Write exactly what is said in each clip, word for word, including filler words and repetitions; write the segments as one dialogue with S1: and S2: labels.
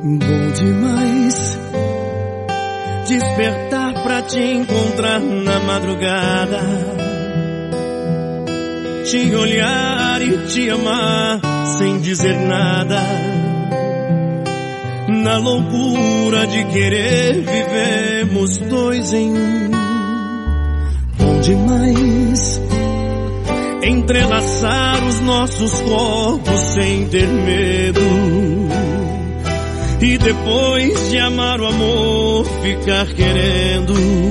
S1: Bom demais despertar pra te encontrar na madrugada, te olhar e te amar sem dizer nada. Na loucura de querer vivemos dois em um. Bom demais entrelaçar os nossos corpos sem ter medo, e depois de amar o amor ficar querendo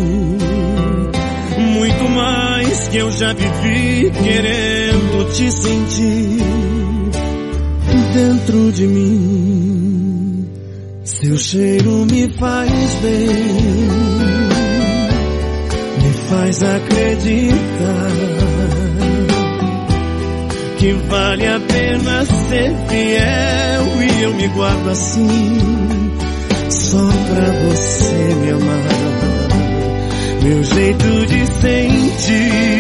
S1: muito mais que eu já vivi, querendo te sentir dentro de mim. Seu cheiro me faz bem, me faz acreditar que vale a pena ser fiel, e eu me guardo assim só pra você me amar. Meu jeito de sentir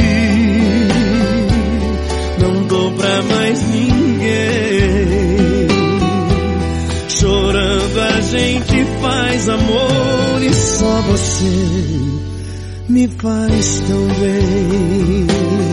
S1: não dou pra mais ninguém. Chorando a gente faz amor, e só você me faz tão bem.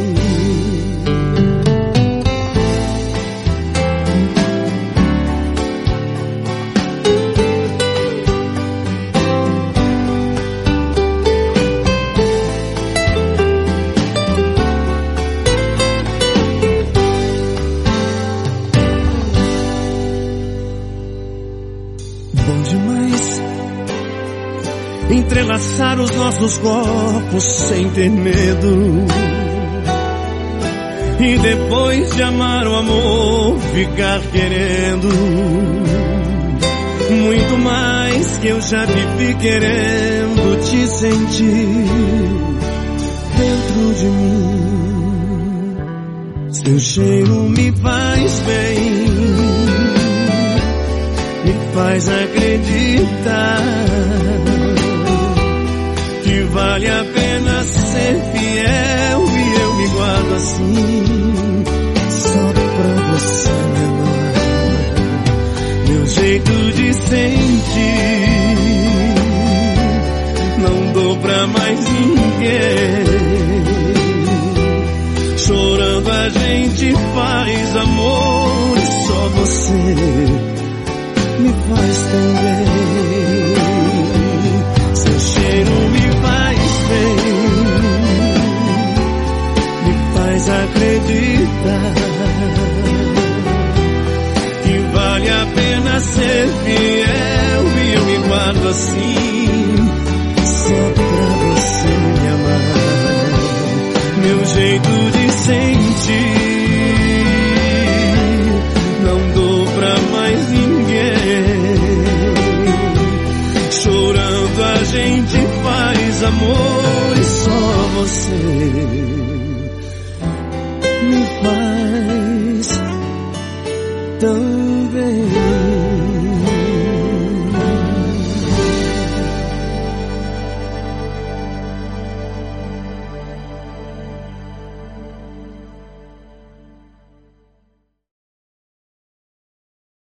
S1: Bom demais entrelaçar os nossos corpos sem ter medo, e depois de amar o amor ficar querendo muito mais que eu já vivi, querendo te sentir dentro de mim. Seu cheiro me faz bem, me faz acreditar que vale a pena ser fiel, e eu me guardo assim só pra você me amar. Meu jeito de sentir não dou pra mais ninguém. Chorando a gente faz amor, e só você me faz tão bem. Seu cheiro me faz bem, me faz acreditar que vale a pena ser fiel, e eu me guardo assim só pra você me amar. Meu jeito de sentir não dou pra mais ninguém. Chorando a gente faz amor, e só você